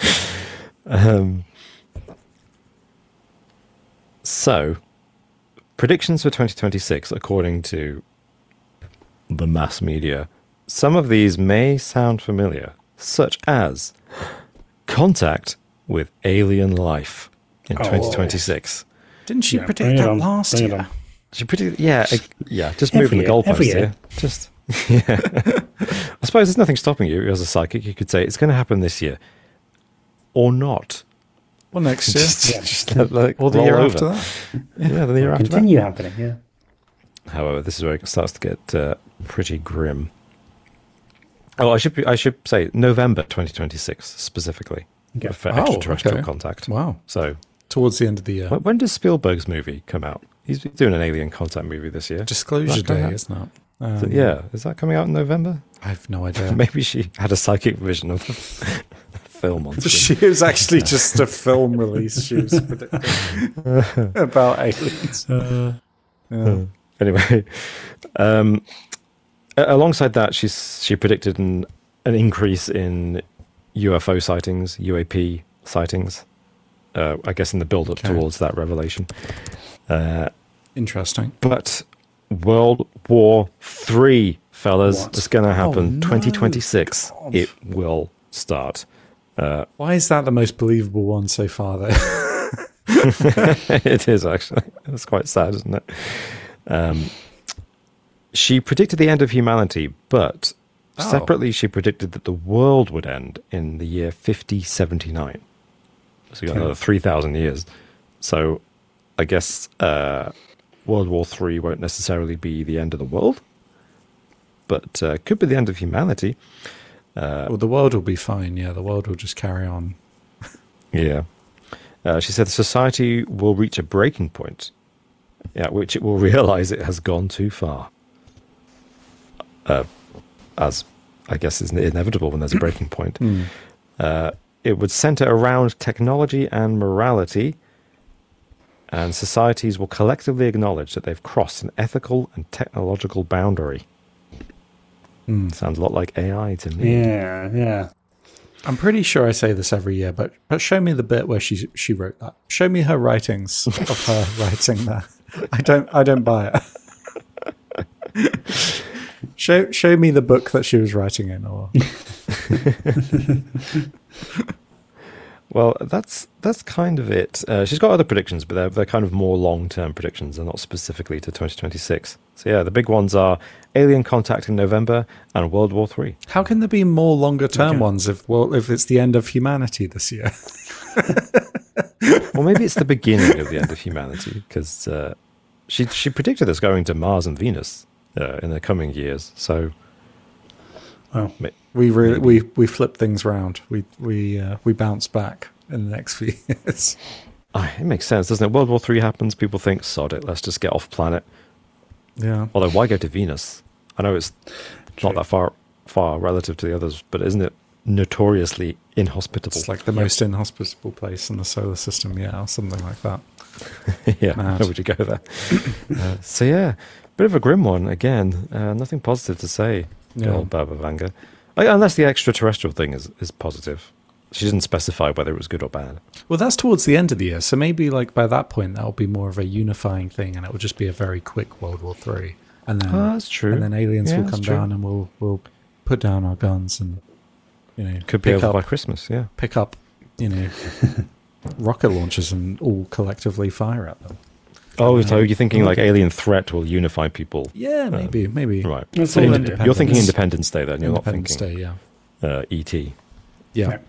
Speaker 6: So, predictions for 2026, according to the mass media, some of these may sound familiar, such as contact with alien life in 2026.
Speaker 5: Didn't she
Speaker 7: Yeah,
Speaker 5: predict
Speaker 7: bring it
Speaker 5: that
Speaker 7: on,
Speaker 5: last
Speaker 7: bring it
Speaker 5: year?
Speaker 7: on.
Speaker 6: She predicted, yeah, just
Speaker 7: Every
Speaker 6: moving the
Speaker 7: year, every
Speaker 6: goalposts
Speaker 7: year.
Speaker 6: here. Just, yeah. I suppose there's nothing stopping you as a psychic. You could say it's going to happen this year, or not.
Speaker 5: Well, next year.
Speaker 6: Just let
Speaker 5: Or the
Speaker 6: roll
Speaker 5: year
Speaker 6: over.
Speaker 5: after that.
Speaker 6: Yeah, the year after that.
Speaker 7: Continue happening. Yeah.
Speaker 6: However, this is where it starts to get pretty grim. Oh, I should say November 2026 specifically
Speaker 7: Okay.
Speaker 6: for
Speaker 5: Oh,
Speaker 6: extraterrestrial
Speaker 5: okay.
Speaker 6: contact.
Speaker 5: Wow.
Speaker 6: So
Speaker 5: Towards the end of the year.
Speaker 6: when does Spielberg's movie come out? He's doing an alien contact movie this year.
Speaker 5: Disclosure
Speaker 6: Is that coming
Speaker 5: Day,
Speaker 6: out?
Speaker 5: isn't it?
Speaker 6: So, yeah, is that coming out in November?
Speaker 5: I have no idea.
Speaker 6: Maybe she had a psychic vision of the film on screen.
Speaker 5: She was actually just a film release she was predicting about aliens. Yeah.
Speaker 6: Anyway, alongside that, she predicted an increase in UFO sightings, UAP sightings. I guess in the build-up towards that revelation.
Speaker 5: Interesting.
Speaker 6: But World War III, fellas,
Speaker 7: What?
Speaker 6: it's going to happen.
Speaker 5: Oh, no.
Speaker 6: 2026,
Speaker 5: God.
Speaker 6: it will start.
Speaker 5: Why is that the most believable one so far, though?
Speaker 6: It is, actually. It's quite sad, isn't it? She predicted the end of humanity, but separately she predicted that the world would end in the year 5079. So you've got another 3,000 years. So I guess World War III won't necessarily be the end of the world, but could be the end of humanity.
Speaker 5: Well, the world will be fine. Yeah, the world will just carry on.
Speaker 6: Yeah. She said society will reach a breaking point, at which it will realize it has gone too far. As I guess is inevitable when there's a breaking point. It would center around technology and morality, and societies will collectively acknowledge that they've crossed an ethical and technological boundary. Sounds a lot like AI to me.
Speaker 7: Yeah.
Speaker 5: I'm pretty sure I say this every year, but show me the bit where she wrote that. Show me her writings of her writing that. I don't buy it. Show me the book that she was writing in, or
Speaker 6: Well, that's kind of it. She's got other predictions, but they're kind of more long-term predictions. They're not specifically to 2026. So yeah, the big ones are alien contact in November and World War III.
Speaker 5: how can there be more longer term ones if it's the end of humanity this year?
Speaker 6: Well, maybe it's the beginning of the end of humanity, because she predicted us going to Mars and Venus in the coming years. So,
Speaker 7: Well,
Speaker 5: We flip things round. We bounce back in the next few years.
Speaker 6: it makes sense, doesn't it? World War III happens, people think, sod it, let's just get off planet.
Speaker 5: Yeah.
Speaker 6: Although, why go to Venus? I know it's not that far relative to the others, but isn't it notoriously inhospitable?
Speaker 5: It's like the most inhospitable place in the solar system, yeah, or something like that.
Speaker 6: Yeah,
Speaker 5: Mad.
Speaker 6: nobody go there. So yeah, bit of a grim one again. Nothing positive to say.
Speaker 5: Yeah.
Speaker 6: Old Baba Vanga. Unless the extraterrestrial thing is positive. She didn't specify whether it was good or bad.
Speaker 5: Well, that's towards the end of the year, so maybe like by that point that'll be more of a unifying thing, and it will just be a very quick World War III. And then
Speaker 6: that's true.
Speaker 5: And then aliens
Speaker 6: Yeah,
Speaker 5: will
Speaker 6: that's
Speaker 5: come
Speaker 6: true.
Speaker 5: down, and we'll put down our guns, and
Speaker 6: Could be
Speaker 5: pick
Speaker 6: over by
Speaker 5: up,
Speaker 6: Christmas. Yeah.
Speaker 5: pick up, rocket launchers and all collectively fire at them.
Speaker 6: Oh, so you're thinking like Alien Threat will unify people?
Speaker 5: Yeah, maybe.
Speaker 6: Right.
Speaker 7: That's
Speaker 6: So
Speaker 7: all
Speaker 6: you're thinking Independence Day then. You're not
Speaker 5: Independence
Speaker 6: thinking
Speaker 5: Day, yeah.
Speaker 6: E.T.
Speaker 5: Yeah.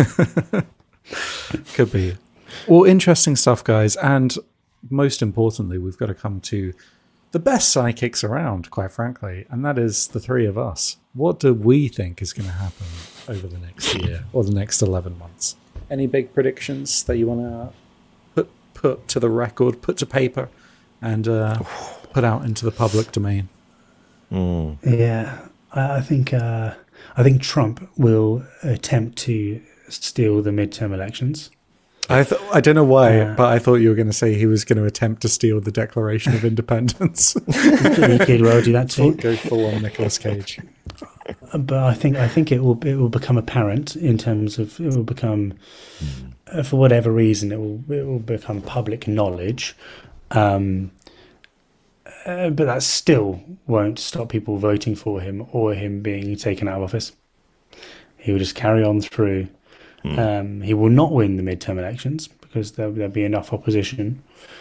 Speaker 5: Could be. Well, interesting stuff, guys. And most importantly, we've got to come to the best psychics around, quite frankly, and that is the three of us. What do we think is going to happen over the next year or the next 11 months? Any big predictions that you want to put to the record, put to paper, and put out into the public domain?
Speaker 7: Yeah, I think Trump will attempt to steal the midterm elections.
Speaker 5: I don't know why, but I thought you were going to say he was going to attempt to steal the Declaration of Independence.
Speaker 7: He could well do that too.
Speaker 5: Go full on Nicolas Cage.
Speaker 7: But I think it will become apparent in terms of it will become, for whatever reason, it will become public knowledge. But that still won't stop people voting for him or him being taken out of office. He will just carry on through. He will not win the midterm elections because there'll be enough opposition.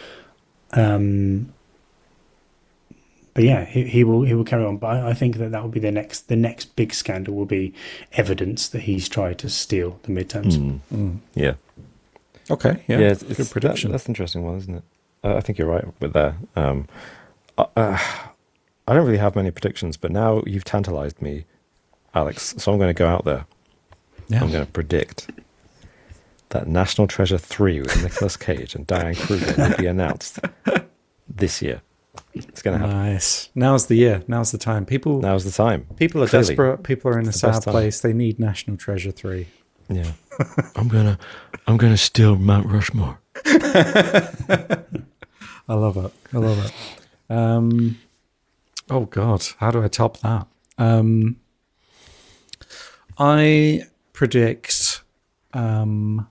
Speaker 7: But yeah, he will carry on. But I think that will be the next big scandal will be evidence that he's tried to steal the midterms.
Speaker 6: Yeah.
Speaker 5: Okay, yeah,
Speaker 6: It's
Speaker 5: good prediction.
Speaker 6: That's an interesting one, isn't it? I think you're right with that. I don't really have many predictions, but now you've tantalized me, Alex. So I'm going to go out there.
Speaker 5: Yeah.
Speaker 6: I'm going to predict that National Treasure 3 with Nicolas Cage and Diane Kruger will be announced this year. It's going to happen.
Speaker 5: Nice. Now's the year. Now's the time.
Speaker 6: Now's the time.
Speaker 5: People are
Speaker 6: Clearly.
Speaker 5: desperate. People are in a
Speaker 6: It's the best
Speaker 5: sad
Speaker 6: time.
Speaker 5: place. They need National Treasure 3.
Speaker 6: Yeah. I'm gonna steal Mount Rushmore.
Speaker 5: I love it. I love it. Oh God, how do I top that? I predict. I'm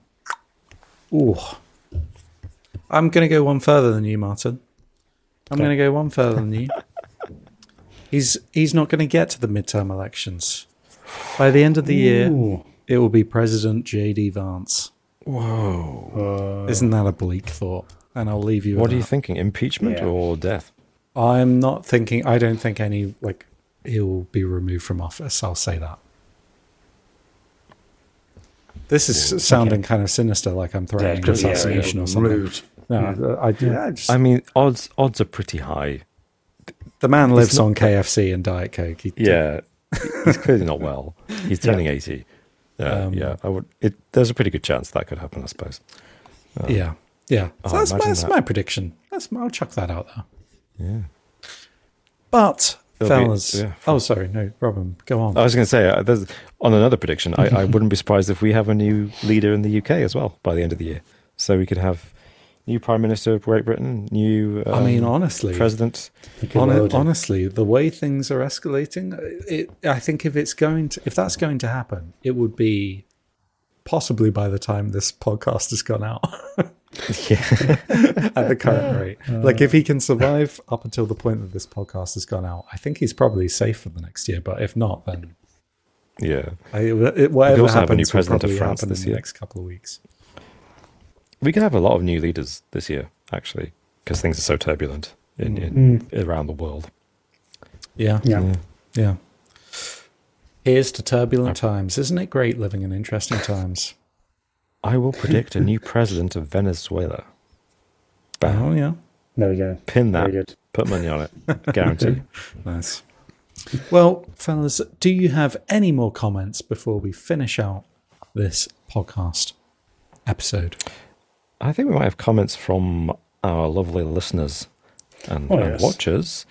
Speaker 5: going to go one further than you, Martin. I'm going to go one further than you. He's not going to get to the midterm elections. By the end of the year, it will be President J.D. Vance.
Speaker 6: Whoa.
Speaker 5: Isn't that a bleak thought? And I'll leave you.
Speaker 6: What
Speaker 5: with
Speaker 6: are you
Speaker 5: that.
Speaker 6: thinking? Impeachment or death?
Speaker 5: I'm not thinking. I don't think he'll be removed from office. I'll say that. This is sounding kind of sinister, like I'm threatening assassination or something.
Speaker 7: Rude.
Speaker 5: No,
Speaker 6: I mean, odds are pretty high.
Speaker 5: the man lives on KFC and Diet Coke.
Speaker 6: He's clearly not well. He's turning 80. Yeah, I would. There's a pretty good chance that could happen, I suppose.
Speaker 5: Yeah. So that's
Speaker 6: imagine
Speaker 5: my prediction. I'll chuck that out there.
Speaker 6: Yeah.
Speaker 5: But
Speaker 6: It'll be-
Speaker 5: fellas, oh sorry, no problem. Go on.
Speaker 6: I was going to say, on another prediction, I wouldn't be surprised if we have a new leader in the UK as well by the end of the year. So we could have new Prime Minister of Great Britain, new
Speaker 5: honestly,
Speaker 6: President.
Speaker 5: Honestly, the way things are escalating, I think if that's going to happen, it would be possibly by the time this podcast has gone out. At the current rate. Like if he can survive up until the point that this podcast has gone out, I think he's probably safe for the next year. But if not, then whatever
Speaker 6: also have a new
Speaker 5: happens will
Speaker 6: president of
Speaker 5: probably
Speaker 6: France
Speaker 5: happen
Speaker 6: this
Speaker 5: in the
Speaker 6: year.
Speaker 5: next couple of weeks.
Speaker 6: We could have a lot of new leaders this year, actually, because things are so turbulent in around the world.
Speaker 5: Yeah. Here's to turbulent times. Isn't it great living in interesting times?
Speaker 6: I will predict a new president of Venezuela. Bam.
Speaker 5: Oh, yeah.
Speaker 7: There we go.
Speaker 6: Pin that.
Speaker 7: Very good.
Speaker 6: Put money on it. Guarantee.
Speaker 5: Nice. Well, fellas, do you have any more comments before we finish out this podcast episode?
Speaker 6: I think we might have comments from our lovely listeners and watchers.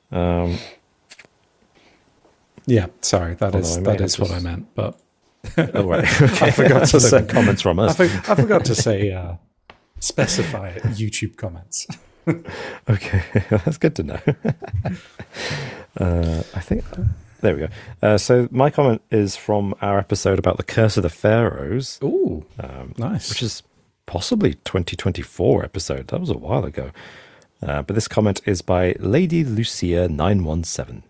Speaker 5: Yeah, sorry, that is what I meant, but
Speaker 6: oh, right.
Speaker 5: I forgot to say
Speaker 6: comments from us.
Speaker 5: I forgot to say specify YouTube comments.
Speaker 6: Okay, that's good to know. I think There we go. So my comment is from our episode about the Curse of the Pharaohs.
Speaker 5: Ooh, nice.
Speaker 6: Which is possibly 2024 episode. That was a while ago. But this comment is by Lady Lucia 917,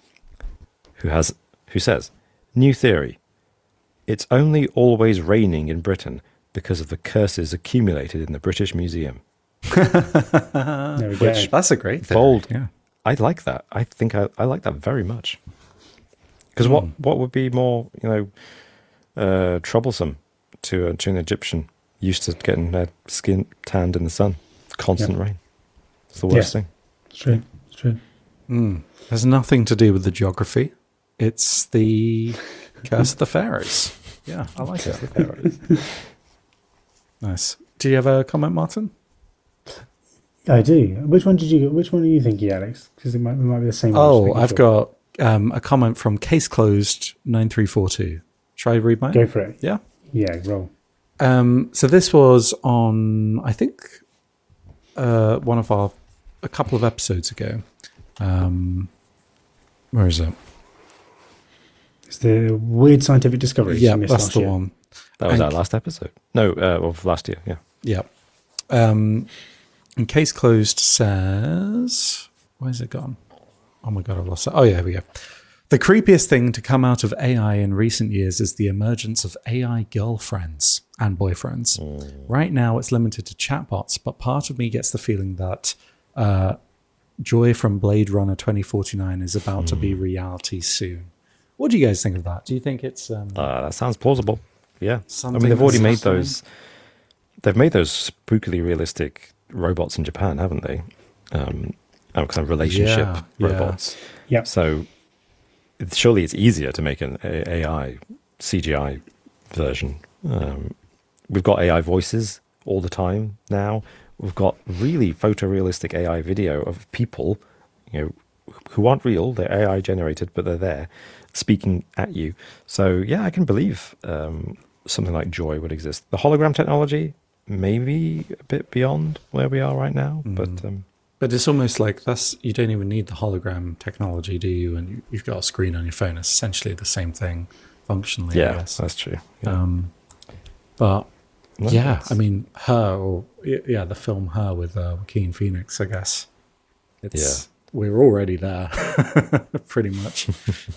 Speaker 6: who says, "New theory. It's only always raining in Britain because of the curses accumulated in the British Museum."
Speaker 7: There we go.
Speaker 5: That's a great theory.
Speaker 6: Bold.
Speaker 5: Yeah.
Speaker 6: I like that. I think I like that very much. Because what would be more, troublesome to an Egyptian used to getting their skin tanned in the sun? Constant rain. It's the worst thing.
Speaker 7: It's true. It's true.
Speaker 5: There's nothing to do with the geography. It's the Curse of the Pharaohs. Yeah, I like it. Nice. Do you have a comment, Martin?
Speaker 7: I do. Which one are you thinking, Alex? Because it might be the same one.
Speaker 5: Oh, I've got a comment from Case Closed 9342. Should I read mine?
Speaker 7: Go for it.
Speaker 5: Yeah?
Speaker 7: Yeah, roll.
Speaker 5: So this was on, I think, a couple of episodes ago. Where is it?
Speaker 7: It's the weird scientific discoveries.
Speaker 5: Yeah,
Speaker 7: you missed
Speaker 5: that's
Speaker 7: last
Speaker 5: the
Speaker 7: year.
Speaker 5: one.
Speaker 6: That was our last episode. No, of last year, yeah.
Speaker 5: Yeah. And Case Closed says, where's it gone? Oh my God, I've lost it. Oh yeah, here we go. The creepiest thing to come out of AI in recent years is the emergence of AI girlfriends and boyfriends. Right now, it's limited to chatbots, but part of me gets the feeling that Joy from Blade Runner 2049 is about to be reality soon. What do you guys think of that? Do you think it's...
Speaker 6: that sounds plausible. Yeah.
Speaker 5: Something
Speaker 6: they've already
Speaker 5: that's
Speaker 6: made those... They've made those spookily realistic robots in Japan, haven't they? Kind of relationship robots.
Speaker 7: Yeah.
Speaker 6: So surely it's easier to make an AI CGI version. We've got AI voices all the time now. We've got really photorealistic AI video of people, who aren't real. They're AI generated, but they're there speaking at you. So yeah, I can believe something like Joy would exist. The hologram technology, maybe a bit beyond where we are right now,
Speaker 5: But it's almost like you don't even need the hologram technology, do you? And you've got a screen on your phone. It's essentially the same thing functionally, I guess.
Speaker 6: That's true. Yeah.
Speaker 5: But I mean, the film Her with Joaquin Phoenix, I guess. We're already there, pretty much.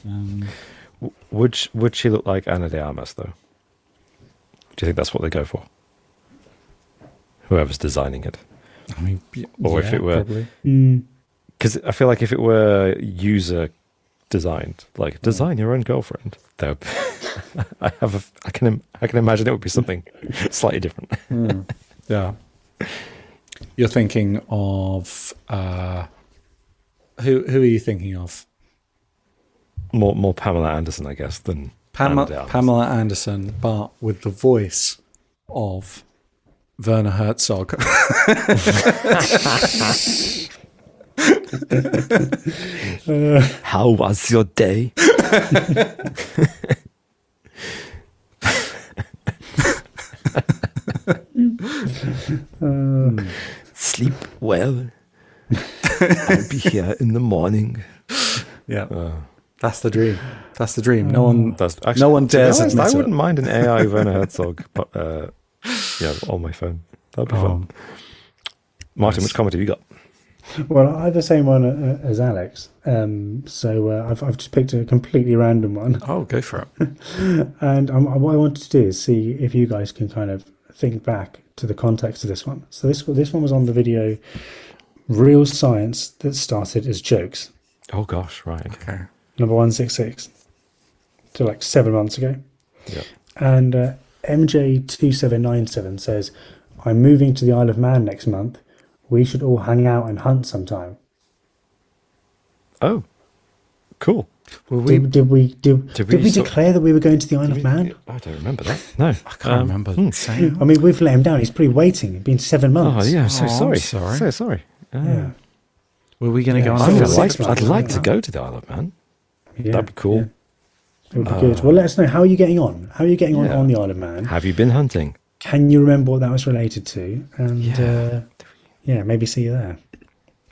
Speaker 6: Would she look like Ana de Armas, though? Do you think that's what they go for? Whoever's designing it.
Speaker 5: I mean,
Speaker 6: or if it were, because I feel like if it were user designed, like design your own girlfriend, I can imagine it would be something slightly different.
Speaker 5: Yeah, you're thinking of who are you thinking of?
Speaker 6: More Pamela Anderson, I guess, than
Speaker 5: Pamela Anderson, but with the voice of Werner Herzog.
Speaker 6: How was your day? Sleep well. I'll be here in the morning.
Speaker 5: Yeah. That's the dream. That's the dream. No one dares admit
Speaker 6: I
Speaker 5: it.
Speaker 6: wouldn't mind an AI Werner Herzog, but on my phone. That'd be fun. Martin, which comment have you got?
Speaker 7: Well, I have the same one as Alex. So I've just picked a completely random one.
Speaker 5: Oh, go for it.
Speaker 7: And what I wanted to do is see if you guys can kind of think back to the context of this one. So this one was on the video Real Science That Started as Jokes.
Speaker 6: Oh, gosh, right.
Speaker 5: Okay.
Speaker 7: Number 166. So like 7 months ago.
Speaker 6: Yep.
Speaker 7: And MJ2797 says, I'm moving to the Isle of Man next month. We should all hang out and hunt sometime.
Speaker 6: Oh, cool.
Speaker 7: Did we declare that we were going to the Isle of Man?
Speaker 6: I don't remember that. No.
Speaker 5: I can't remember saying.
Speaker 7: I mean, we've let him down. He's pretty waiting. It's been 7 months.
Speaker 6: Oh, yeah. So sorry.
Speaker 5: sorry.
Speaker 6: So sorry.
Speaker 7: Yeah.
Speaker 5: Were we going to go on?
Speaker 6: I'd like to go to the Isle of Man.
Speaker 7: Yeah,
Speaker 6: That'd be cool.
Speaker 7: Yeah. It would be good. Well, let us know. How are you getting on? How are you getting on the Isle of Man?
Speaker 6: Have you been hunting?
Speaker 7: Can you remember what that was related to? And maybe see you there.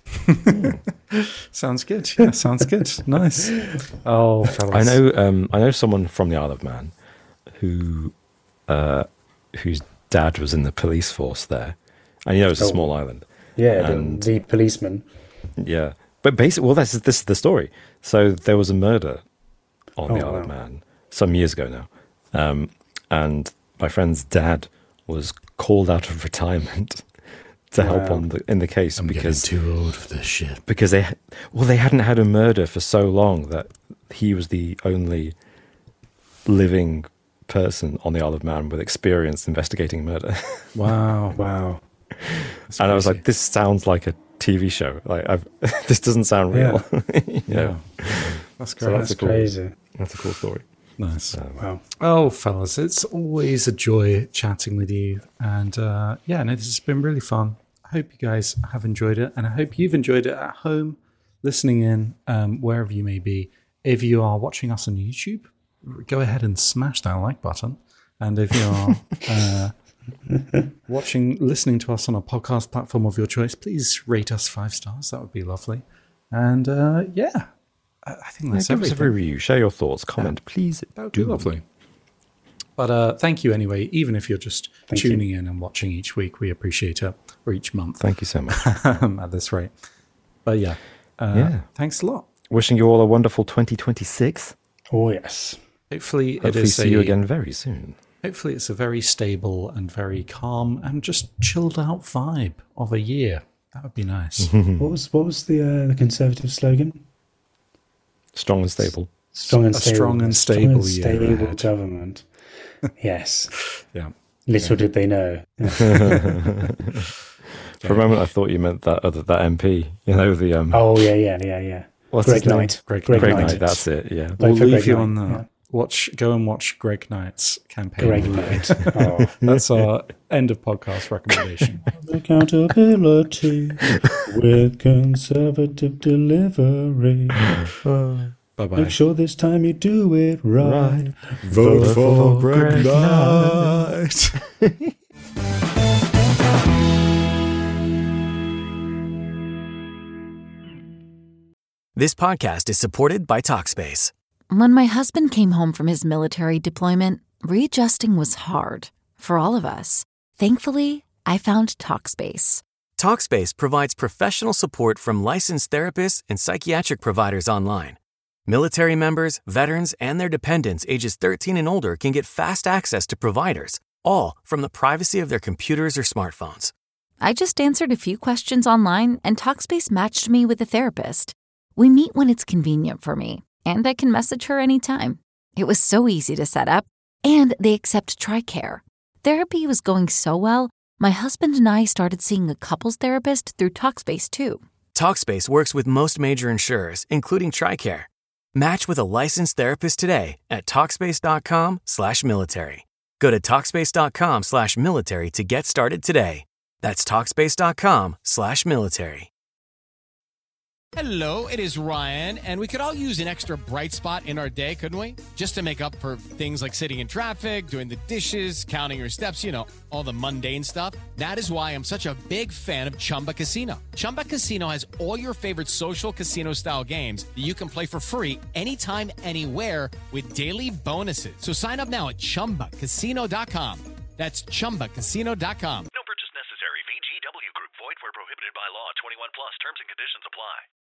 Speaker 5: Sounds good. Yeah, sounds good. Nice. Oh, fellas.
Speaker 6: I know someone from the Isle of Man who whose dad was in the police force there, and it's a small island.
Speaker 7: Yeah,
Speaker 6: and
Speaker 7: the policeman.
Speaker 6: Yeah, but basically, well, this is the story. So there was a murder on the Isle of Man some years ago now, and my friend's dad was called out of retirement to help in the case because
Speaker 5: too old for this shit.
Speaker 6: Because they hadn't had a murder for so long that he was the only living person on the Isle of Man with experience investigating murder.
Speaker 5: Wow.
Speaker 6: And I was like, this sounds like a TV show. Like, this doesn't sound real.
Speaker 5: Yeah. That's great.
Speaker 6: So
Speaker 7: That's crazy.
Speaker 6: That's a cool story.
Speaker 5: Nice.
Speaker 7: Wow.
Speaker 5: Oh, fellas, it's always a joy chatting with you. And this has been really fun. I hope you guys have enjoyed it. And I hope you've enjoyed it at home, listening in, wherever you may be. If you are watching us on YouTube, go ahead and smash that like button. And if you are listening to us on a podcast platform of your choice, please rate us 5 stars. That would be lovely. And I think that's
Speaker 6: give us a
Speaker 5: everything.
Speaker 6: review, share your thoughts, comment, please.
Speaker 5: That would be lovely. But thank you anyway, even if you're just tuning in and watching each week. We appreciate it, or each month.
Speaker 6: Thank you so much.
Speaker 5: At this rate. But thanks a lot.
Speaker 6: Wishing you all a wonderful 2026.
Speaker 7: Oh, yes.
Speaker 5: Hopefully
Speaker 6: see you again very soon.
Speaker 5: Hopefully it's a very stable and very calm and just chilled out vibe of a year. That would be nice.
Speaker 7: What was the Conservative slogan?
Speaker 6: Strong and stable.
Speaker 7: Strong and stable
Speaker 5: year
Speaker 7: government. Yes.
Speaker 5: Yeah.
Speaker 7: Little did they know.
Speaker 6: For a moment, I thought you meant that MP. The
Speaker 7: Oh yeah.
Speaker 6: What's
Speaker 7: Greg
Speaker 6: his name?
Speaker 7: Knight.
Speaker 6: Greg
Speaker 7: Knight.
Speaker 6: Knight. That's it. Yeah.
Speaker 5: We'll leave
Speaker 7: Greg
Speaker 5: you
Speaker 7: Knight,
Speaker 5: on that. Go and watch Greg Knight's campaign.
Speaker 7: Greg Knight. Oh.
Speaker 5: That's our end of podcast recommendation.
Speaker 7: Accountability with conservative delivery.
Speaker 5: Bye-bye.
Speaker 7: Make sure this time you do it right.
Speaker 5: Vote for Greg Knight.
Speaker 9: This podcast is supported by Talkspace.
Speaker 10: When my husband came home from his military deployment, readjusting was hard for all of us. Thankfully, I found Talkspace.
Speaker 9: Talkspace provides professional support from licensed therapists and psychiatric providers online. Military members, veterans, and their dependents ages 13 and older can get fast access to providers, all from the privacy of their computers or smartphones.
Speaker 10: I just answered a few questions online, and Talkspace matched me with a therapist. We meet when it's convenient for me, and I can message her anytime. It was so easy to set up, and they accept TRICARE. Therapy was going so well, my husband and I started seeing a couples therapist through Talkspace too.
Speaker 9: Talkspace works with most major insurers, including TRICARE. Match with a licensed therapist today at Talkspace.com/military. Go to Talkspace.com/military to get started today. That's Talkspace.com/military.
Speaker 11: Hello, it is Ryan, and we could all use an extra bright spot in our day, couldn't we? Just to make up for things like sitting in traffic, doing the dishes, counting your steps, all the mundane stuff. That is why I'm such a big fan of Chumba Casino. Chumba Casino has all your favorite social casino-style games that you can play for free anytime, anywhere with daily bonuses. So sign up now at ChumbaCasino.com. That's ChumbaCasino.com.